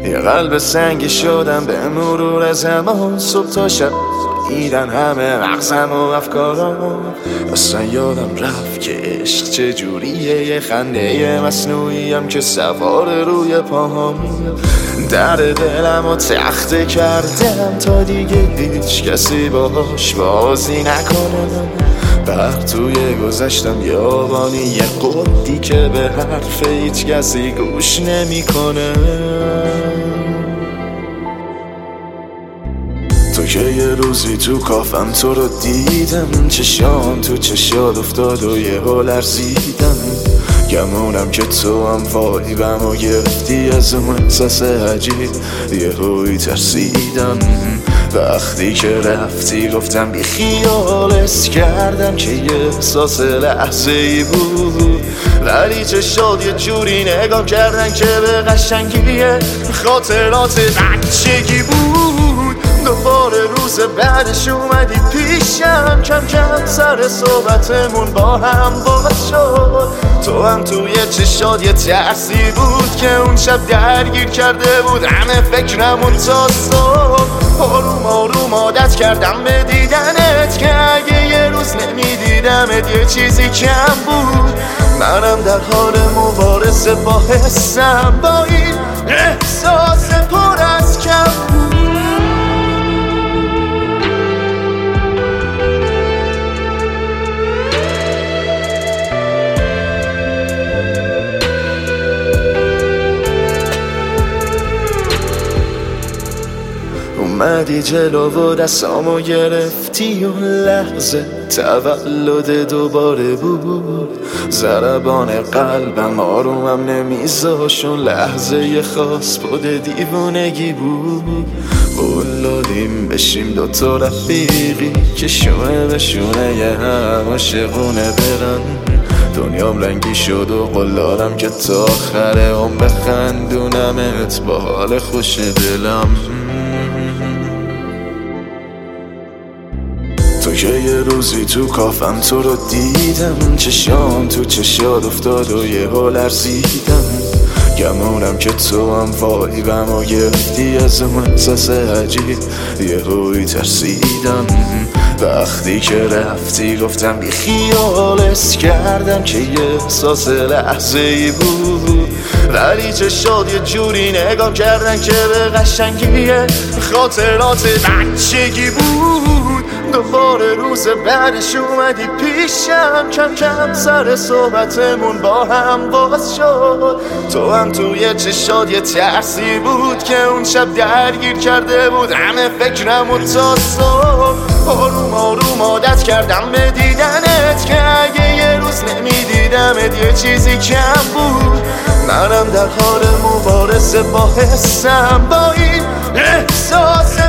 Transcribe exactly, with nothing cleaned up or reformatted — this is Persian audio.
یه قلب سنگی شدم به مرور زمان. صبح تا شب دیدن همه مغزم و افکارم. اصلا یادم رفت که عشق چجوریه، یه خنده مصنوعیم که سوار روی پاهم. در دلم و تخته کردم تا دیگه هیچ کسی باش بازی نکنه. بر توی گذشتم یابانی یه قدی که به حرف هیچ کسی گوش نمیکنه. تو که یه روزی تو کافم تو رو دیدم، چشام تو چشات افتاد و یه ها لرزیدم. گمونم که تو هم وایبم و گرفتی از اون احساس عجیب، یه هایی ترسیدم. وقتی که رفتی گفتم بی خیالت کردم که یه احساس لحظه ای بود، ولی چشات یه جوری نگاه کردن که به قشنگی خاطرات بچگی بود. دوباره روز بعدش اومدی پیشم، کم کم سر صحبتمون با هم باز شد. تو هم توی چشات یه ترسی بود که اون شب درگیر کرده بود همه فکرمون تا صبح. آروم آروم عادت کردم به دیدنت که اگه یه روز نمیدیدمت یه چیزی کم بود. منم در حال مبارزه با حسم، با این احساس پر از کم بود. اومدی جلو و دستامو گرفتی، اون لحظه تولد دوباره بود. ضربان قلبم آرومم نمیذاش، اون لحظه یه خاص بود دیوونگی بود. قولادیم بشیم دوتا رفیقی که شونه به شونه یه هم عاشقونه برن. دنیام رنگی شد و قولادم که تا آخر عمر بخندونمت با حال خوش دلم. تو که یه روزی تو کافم تو رو دیدم، چشام تو چشات افتاد و یه ها لرزیدم. گمونم که تو هم وایبم و گرفتی از اون احساس عجیب، یه هایی ترسیدم. وقتی که رفتی گفتم بی خیالت کردم که یه احساس لحظه ای بود، ولی چشات یه جوری نگاه کردن که به قشنگی خاطرات بچگی بود. دوباره روز بعدش اومدی پیشم، کم کم سر صحبتمون با هم باز شد. تو هم توی چشات یه ترسی بود که اون شب درگیر کرده بود همه فکرمون تا صبح. آروم آروم عادت کردم به دیدنت که اگه یه روز نمیدیدمت یه چیزی کم بود. منم در حال مبارزه با حسم، با این احساس